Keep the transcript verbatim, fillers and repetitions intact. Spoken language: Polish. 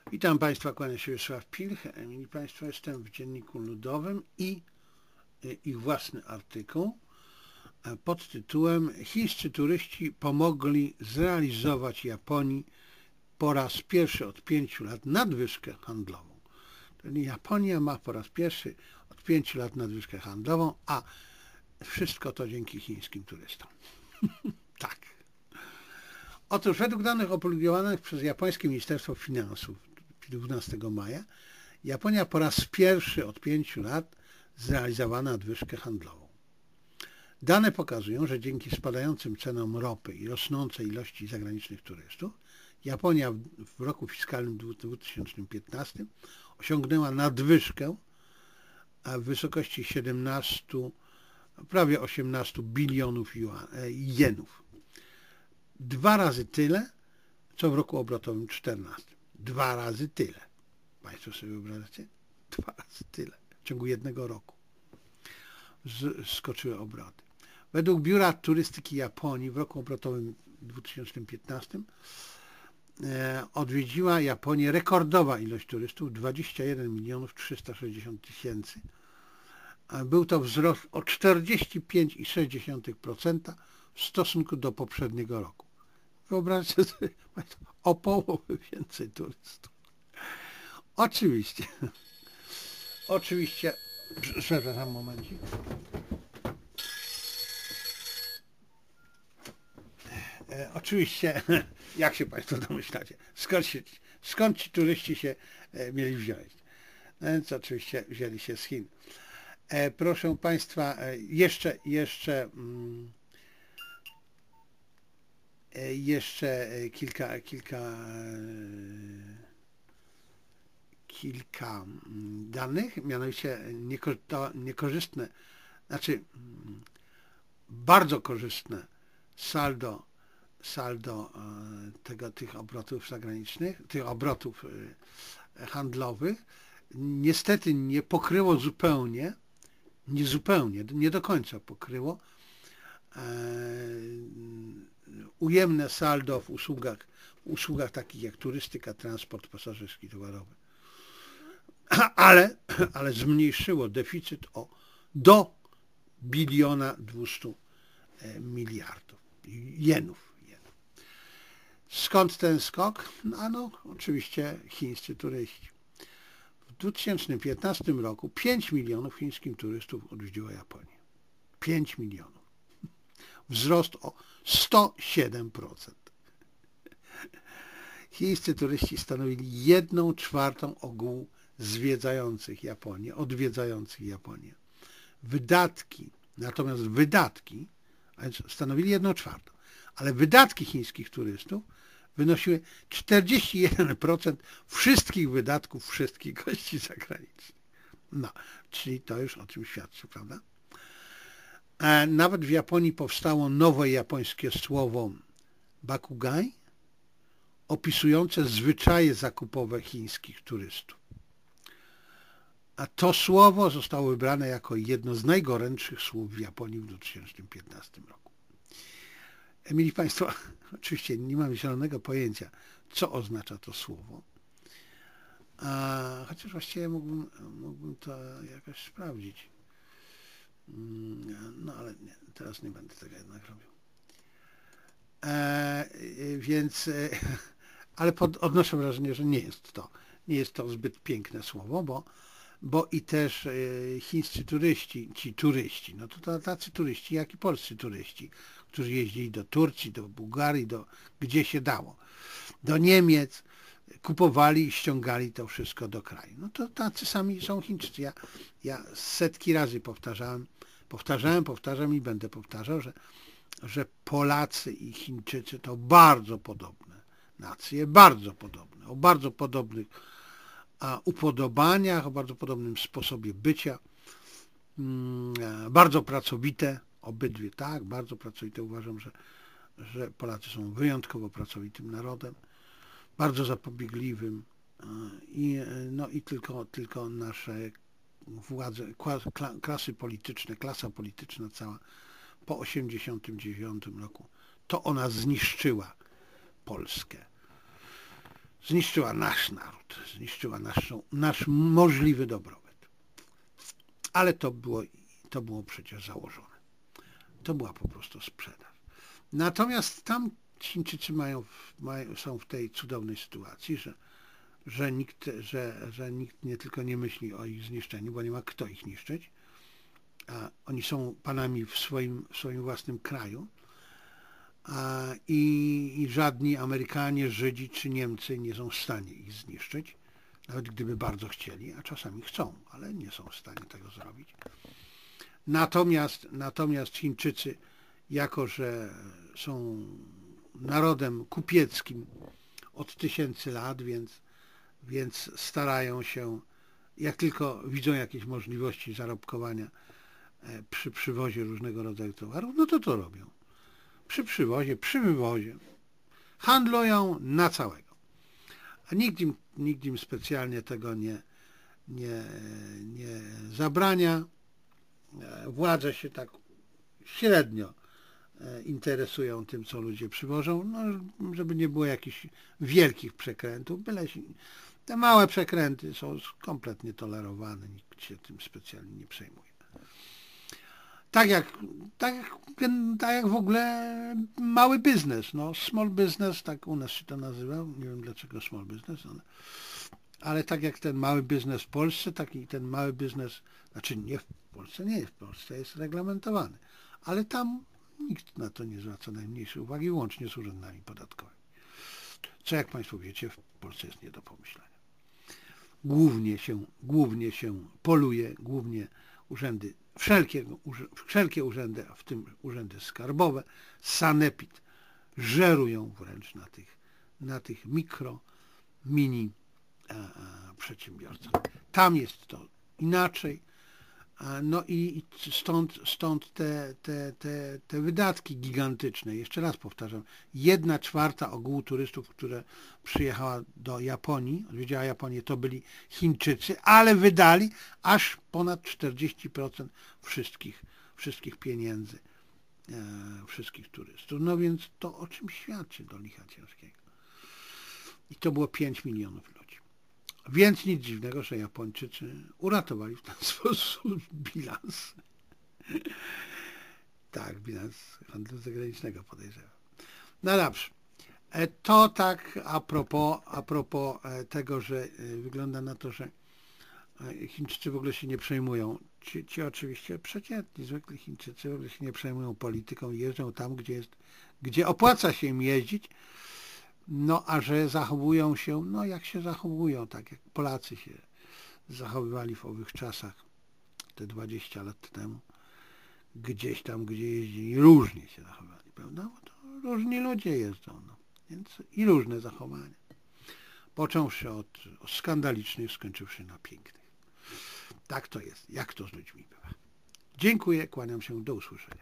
Witam Państwa, kłania się Wiesław Pilch. Mili Państwo, jestem w Dzienniku Ludowym i ich własny artykuł pod tytułem Chińscy turyści pomogli zrealizować Japonii po raz pierwszy od pięciu lat nadwyżkę handlową. Czyli Japonia ma po raz pierwszy od pięciu lat nadwyżkę handlową, a wszystko to dzięki chińskim turystom. Tak. Otóż według danych opublikowanych przez japońskie Ministerstwo Finansów dwunastego maja Japonia po raz pierwszy od pięciu lat zrealizowała nadwyżkę handlową. Dane pokazują, że dzięki spadającym cenom ropy i rosnącej ilości zagranicznych turystów Japonia w roku fiskalnym dwa tysiące piętnastym osiągnęła nadwyżkę w wysokości siedemnastu, prawie osiemnastu bilionów jenów. Dwa razy tyle, co w roku obrotowym czternastym. Dwa razy tyle. Państwo sobie wyobrażacie? Dwa razy tyle. W ciągu jednego roku skoczyły obroty. Według Biura Turystyki Japonii w roku obrotowym dwa tysiące piętnastym e, odwiedziła Japonię rekordowa ilość turystów, dwadzieścia jeden milionów trzysta sześćdziesiąt tysięcy. Był to wzrost o czterdzieści pięć przecinek sześć procent w stosunku do poprzedniego roku. Wyobraźcie sobie o połowę więcej turystów. Oczywiście, oczywiście, przepraszam momencik. E, oczywiście, jak się Państwo domyślacie, skąd, się, skąd ci turyści się e, mieli wziąć? No więc oczywiście wzięli się z Chin. E, proszę Państwa, e, jeszcze, jeszcze, mm, e, jeszcze kilka, kilka, kilka danych, mianowicie nieko, to niekorzystne, znaczy bardzo korzystne saldo, saldo tego, tych obrotów zagranicznych, tych obrotów handlowych niestety nie pokryło zupełnie, nie zupełnie, nie do końca pokryło e, ujemne saldo w usługach, w usługach takich jak turystyka, transport pasażerski, towarowy. Ale, ale zmniejszyło deficyt o do biliona dwustu miliardów jenów. jenów. Skąd ten skok? No, no oczywiście chińscy turyści. W dwa tysiące piętnastym roku pięć milionów chińskich turystów odwiedziło Japonię. pięć milionów. Wzrost o sto siedem procent. Chińscy turyści stanowili jedną czwartą ogółu zwiedzających Japonię, odwiedzających Japonię. Wydatki, natomiast wydatki, a więc stanowili jedną czwartą, ale wydatki chińskich turystów wynosiły czterdzieści jeden procent wszystkich wydatków wszystkich gości zagranicznych. No, czyli to już o czym świadczy, prawda? A nawet w Japonii powstało nowe japońskie słowo bakugai, opisujące zwyczaje zakupowe chińskich turystów. A to słowo zostało wybrane jako jedno z najgorętszych słów w Japonii w dwa tysiące piętnastym roku. Mili Państwo, oczywiście nie mam zielonego pojęcia, co oznacza to słowo, a, chociaż właściwie mógłbym, mógłbym to jakoś sprawdzić. No ale nie, teraz nie będę tego jednak robił. E, więc, e, ale pod, odnoszę wrażenie, że nie jest to, nie jest to zbyt piękne słowo, bo bo i też e, chińscy turyści, ci turyści, no to tacy turyści, jak i polscy turyści, którzy jeździli do Turcji, do Bułgarii, do gdzie się dało, do Niemiec, kupowali i ściągali to wszystko do kraju. No to tacy sami są Chińczycy. Ja, ja setki razy powtarzałem, powtarzałem, powtarzam i będę powtarzał, że, że Polacy i Chińczycy to bardzo podobne nacje, bardzo podobne, o bardzo podobnych a upodobaniach, o bardzo podobnym sposobie bycia, bardzo pracowite, obydwie, tak, bardzo pracowite. Uważam, że, że Polacy są wyjątkowo pracowitym narodem, bardzo zapobiegliwym i, no, i tylko, tylko nasze władze, klasy polityczne, klasa polityczna cała po osiemdziesiątym dziewiątym roku, to ona zniszczyła Polskę. Zniszczyła nasz naród, zniszczyła naszą, nasz możliwy dobrobyt. Ale to było, to było przecież założone. To była po prostu sprzedaż. Natomiast tam Chińczycy mają, mają, są w tej cudownej sytuacji, że, że, nikt, że, że nikt nie tylko nie myśli o ich zniszczeniu, bo nie ma kto ich niszczyć, a oni są panami w swoim, w swoim własnym kraju, a, i, i żadni Amerykanie, Żydzi czy Niemcy nie są w stanie ich zniszczyć, nawet gdyby bardzo chcieli, a czasami chcą, ale nie są w stanie tego zrobić. Natomiast, natomiast Chińczycy, jako że są narodem kupieckim od tysięcy lat, więc, więc starają się, jak tylko widzą jakieś możliwości zarobkowania przy przywozie różnego rodzaju towarów, no to to robią. Przy przywozie, przy wywozie. Handlują na całego. A nikt im, nikt im specjalnie tego nie, nie, nie zabrania. Władze się tak średnio interesują tym, co ludzie przywożą, no, żeby nie było jakichś wielkich przekrętów, byle się, te małe przekręty są kompletnie tolerowane, nikt się tym specjalnie nie przejmuje. Tak jak, tak, jak, tak jak w ogóle mały biznes, no small business, tak u nas się to nazywa, nie wiem dlaczego small business, ale, ale tak jak ten mały biznes w Polsce, tak i ten mały biznes, znaczy nie w Polsce, nie jest w Polsce, jest reglamentowany, ale tam nikt na to nie zwraca najmniejszej uwagi, łącznie z urzędami podatkowymi. Co, jak Państwo wiecie, w Polsce jest nie do pomyślenia. Głównie się, głównie się poluje, głównie urzędy, wszelkie, wszelkie urzędy, w tym urzędy skarbowe, sanepid, żerują wręcz na tych, na tych mikro, mini a, a, przedsiębiorcach. Tam jest to inaczej. No i stąd, stąd te, te, te, te wydatki gigantyczne. Jeszcze raz powtarzam, jedna czwarta ogółu turystów, które przyjechała do Japonii, odwiedziła Japonię, to byli Chińczycy, ale wydali aż ponad czterdzieści procent wszystkich, wszystkich pieniędzy e, wszystkich turystów. No więc to o czym świadczy do licha ciężkiego. I to było pięć milionów ludzi. Więc nic dziwnego, że Japończycy uratowali w ten sposób bilans. Tak, bilans handlu zagranicznego podejrzewam. No dobrze. To tak a propos, a propos tego, że wygląda na to, że Chińczycy w ogóle się nie przejmują. Ci, ci oczywiście przeciętni, zwykli Chińczycy w ogóle się nie przejmują polityką i jeżdżą tam, gdzie jest, gdzie opłaca się im jeździć. No, a że zachowują się, no jak się zachowują, tak jak Polacy się zachowywali w owych czasach, te dwadzieścia lat temu, gdzieś tam, gdzie jeździli, różnie się zachowywali, prawda? Bo to różni ludzie jeżdżą, no. Więc i różne zachowania. Począwszy od, od skandalicznych, skończywszy na pięknych. Tak to jest, jak to z ludźmi bywa. Dziękuję, kłaniam się, do usłyszenia.